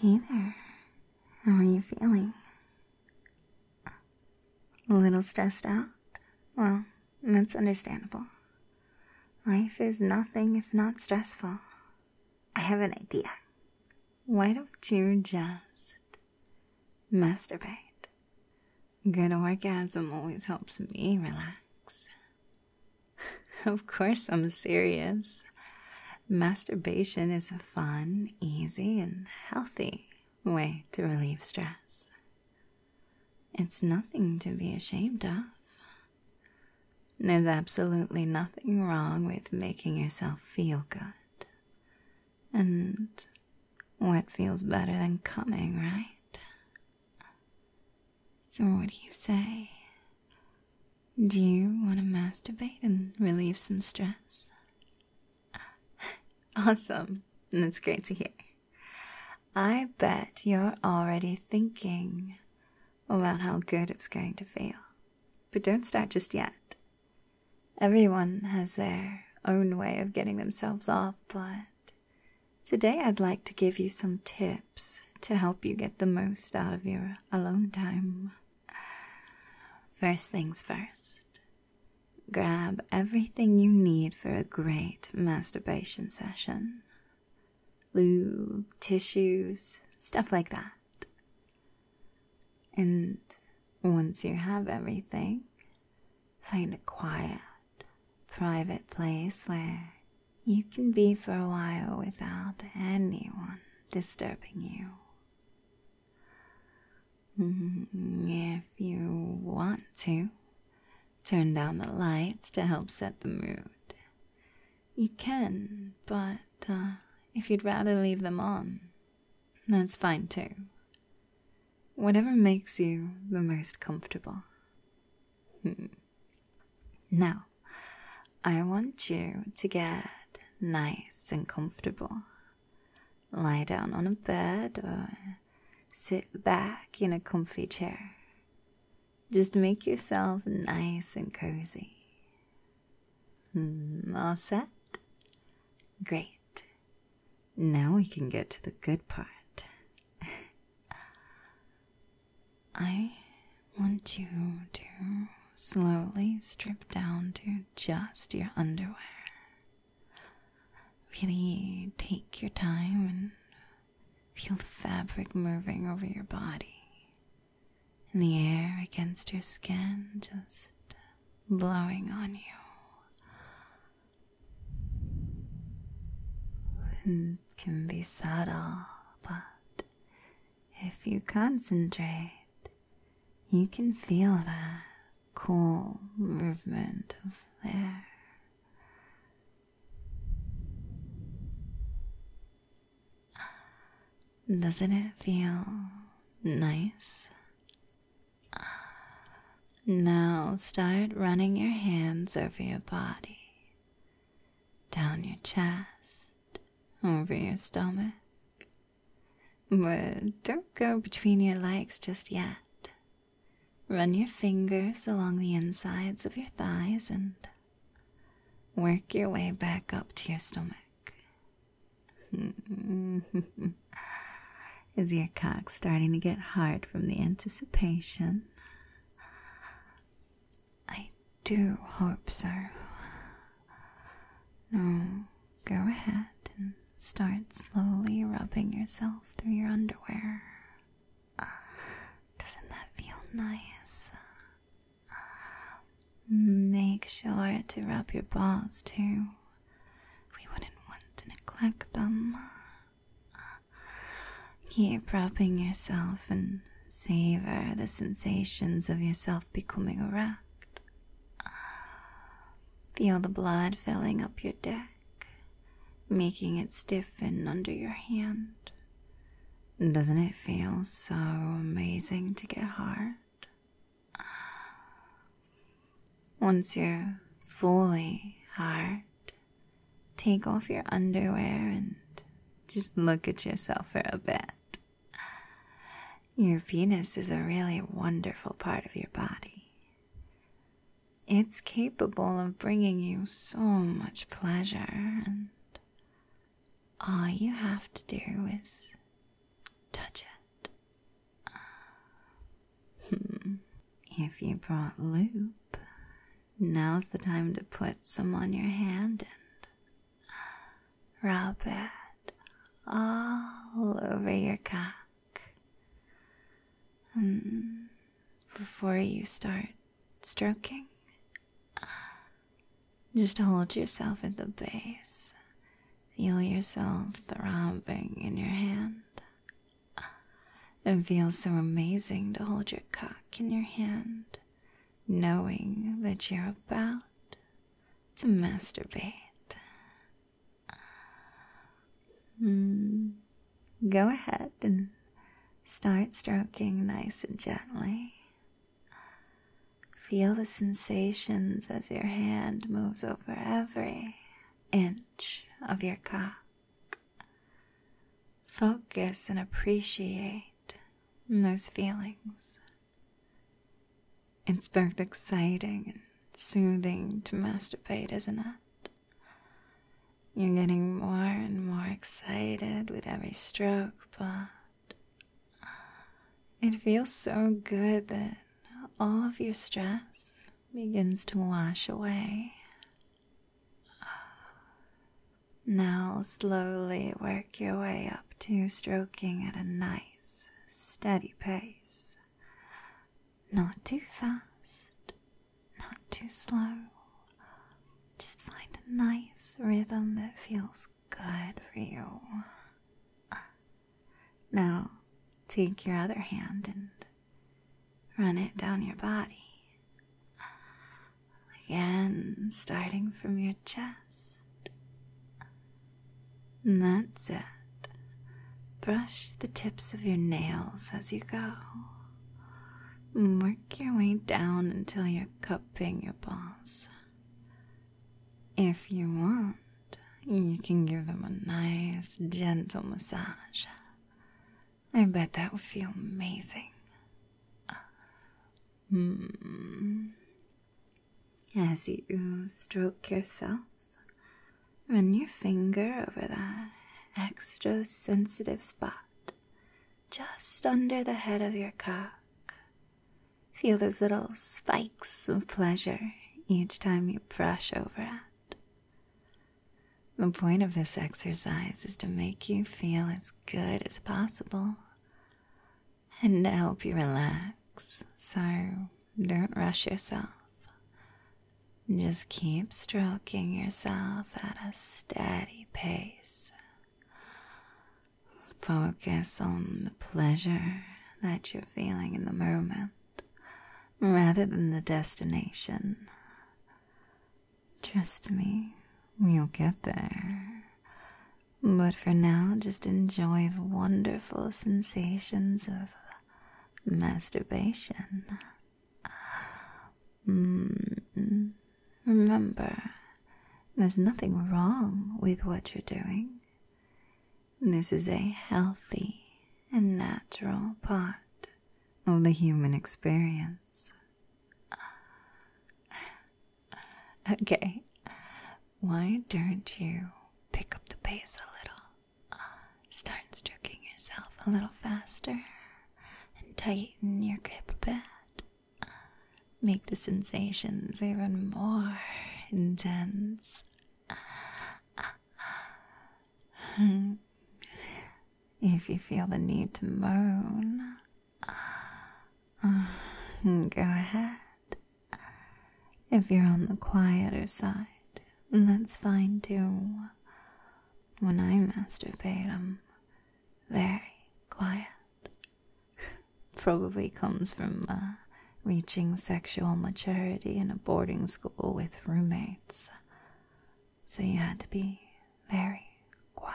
Hey there, how are you feeling? A little stressed out? Well, that's understandable. Life is nothing if not stressful. I have an idea. Why don't you just masturbate? Good orgasm always helps me relax. Of course I'm serious. Masturbation is a fun, easy, and healthy way to relieve stress. It's nothing to be ashamed of. There's absolutely nothing wrong with making yourself feel good. And what feels better than coming, right? So what do you say? Do you want to masturbate and relieve some stress? Awesome. That's great to hear. I bet you're already thinking about how good it's going to feel. But don't start just yet. Everyone has their own way of getting themselves off, but today I'd like to give you some tips to help you get the most out of your alone time. First things first. Grab everything you need for a great masturbation session. Lube, tissues, stuff like that. And once you have everything, find a quiet, private place where you can be for a while without anyone disturbing you. If you want to, turn down the lights to help set the mood. You can, but if you'd rather leave them on, that's fine too. Whatever makes you the most comfortable. Now, I want you to get nice and comfortable. Lie down on a bed or sit back in a comfy chair. Just make yourself nice and cozy. All set? Great. Now we can get to the good part. I want you to slowly strip down to just your underwear. Really take your time and feel the fabric moving over your body. And the air against your skin just blowing on you. It can be subtle, but if you concentrate, you can feel that cool movement of air. Doesn't it feel nice? Now start running your hands over your body, down your chest, over your stomach. But don't go between your legs just yet. Run your fingers along the insides of your thighs and work your way back up to your stomach. Is your cock starting to get hard from the anticipation? I do hope so. Now, go ahead and start slowly rubbing yourself through your underwear. Doesn't that feel nice? Make sure to rub your balls too. We wouldn't want to neglect them. Keep rubbing yourself and savor the sensations of yourself becoming erect. Feel the blood filling up your dick, making it stiffen under your hand. Doesn't it feel so amazing to get hard? Once you're fully hard, take off your underwear and just look at yourself for a bit. Your penis is a really wonderful part of your body. It's capable of bringing you so much pleasure, and all you have to do is touch it. If you brought lube, now's the time to put some on your hand and rub it all over your cock. And before you start stroking, just hold yourself at the base. Feel yourself throbbing in your hand. It feels so amazing to hold your cock in your hand, knowing that you're about to masturbate. Go ahead and start stroking nice and gently. Feel the sensations as your hand moves over every inch of your cock. Focus and appreciate those feelings. It's both exciting and soothing to masturbate, isn't it? You're getting more and more excited with every stroke, but it feels so good that all of your stress begins to wash away. Now slowly work your way up to stroking at a nice, steady pace. Not too fast, not too slow. Just find a nice rhythm that feels good for you. Now, take your other hand and run it down your body. Again, starting from your chest. And that's it. Brush the tips of your nails as you go. Work your way down until you're cupping your balls. If you want, you can give them a nice, gentle massage. I bet that would feel amazing. As you stroke yourself, run your finger over that extra sensitive spot just under the head of your cock. Feel those little spikes of pleasure each time you brush over it. The point of this exercise is to make you feel as good as possible and to help you relax, so don't rush yourself. Just keep stroking yourself at a steady pace. Focus on the pleasure that you're feeling in the moment, rather than the destination. Trust me, we'll get there. But for now, just enjoy the wonderful sensations of masturbation. Remember, there's nothing wrong with what you're doing. This is a healthy and natural part of the human experience. Okay, why don't you pick up the pace a little? Start stroking yourself a little faster and tighten your grip a bit. Make the sensations even more intense. If you feel the need to moan, go ahead. If you're on the quieter side, that's fine too. When I masturbate, I'm very quiet. Probably comes from reaching sexual maturity in a boarding school with roommates. So you had to be very quiet.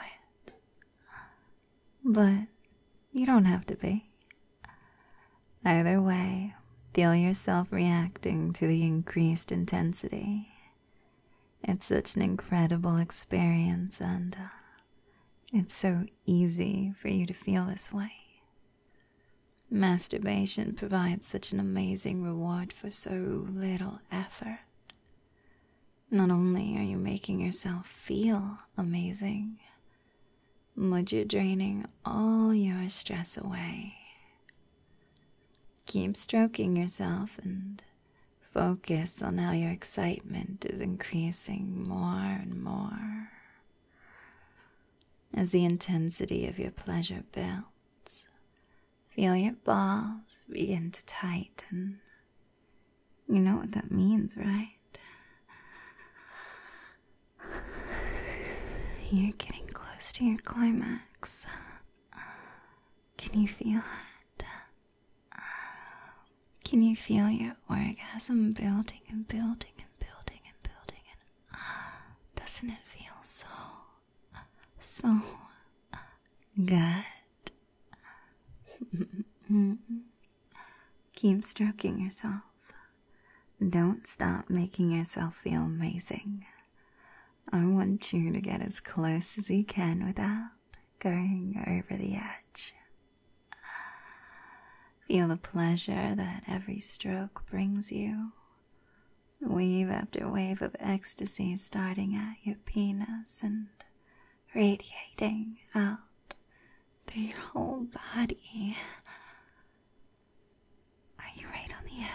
But you don't have to be. Either way, feel yourself reacting to the increased intensity. It's such an incredible experience, and it's so easy for you to feel this way. Masturbation provides such an amazing reward for so little effort. Not only are you making yourself feel amazing, but you're draining all your stress away. Keep stroking yourself and focus on how your excitement is increasing more and more. As the intensity of your pleasure builds, feel your balls begin to tighten. You know what that means, right? You're getting close to your climax. Can you feel it? Can you feel your orgasm building and building and building and building? And doesn't it feel so good? Keep stroking yourself. Don't stop making yourself feel amazing. I want you to get as close as you can without going over the edge. Feel the pleasure that every stroke brings you. Wave after wave of ecstasy starting at your penis and radiating out through your whole body. Are you right on the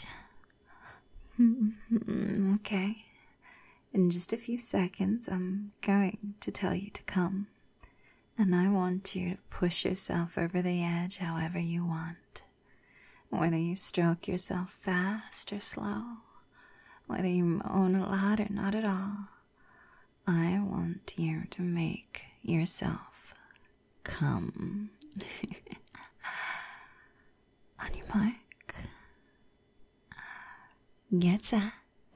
edge? Okay. In just a few seconds, I'm going to tell you to come. And I want you to push yourself over the edge however you want. Whether you stroke yourself fast or slow, whether you moan a lot or not at all, I want you to make yourself come. On your mark, get set,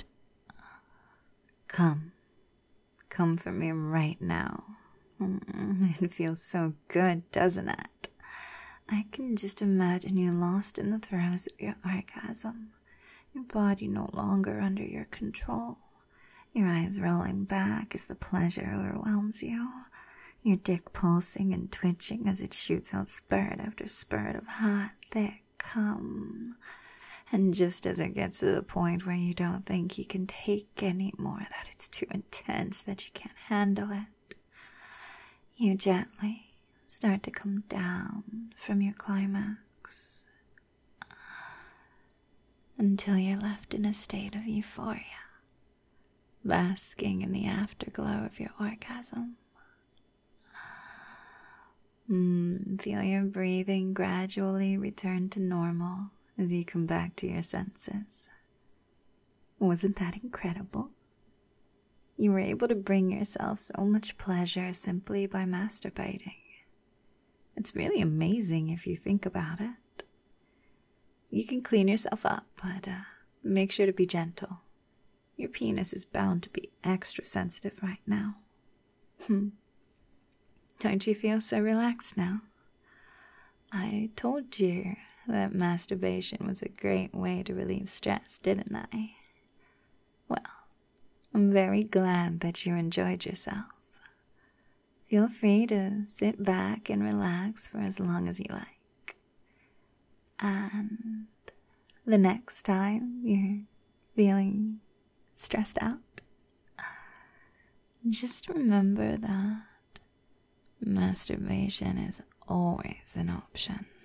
come for me right now. It feels so good, doesn't it? I can just imagine you lost in the throes of your orgasm, your body no longer under your control, your eyes rolling back as the pleasure overwhelms you, your dick pulsing and twitching as it shoots out spurt after spurt of hot, thick cum. And just as it gets to the point where you don't think you can take any more, that it's too intense, that you can't handle it, you gently start to come down from your climax until you're left in a state of euphoria, basking in the afterglow of your orgasm. Feel your breathing gradually return to normal as you come back to your senses. Wasn't that incredible? You were able to bring yourself so much pleasure simply by masturbating. It's really amazing if you think about it. You can clean yourself up, but make sure to be gentle. Your penis is bound to be extra sensitive right now. Don't you feel so relaxed now? I told you that masturbation was a great way to relieve stress, didn't I? Well, I'm very glad that you enjoyed yourself. Feel free to sit back and relax for as long as you like. And the next time you're feeling stressed out, just remember that masturbation is always an option.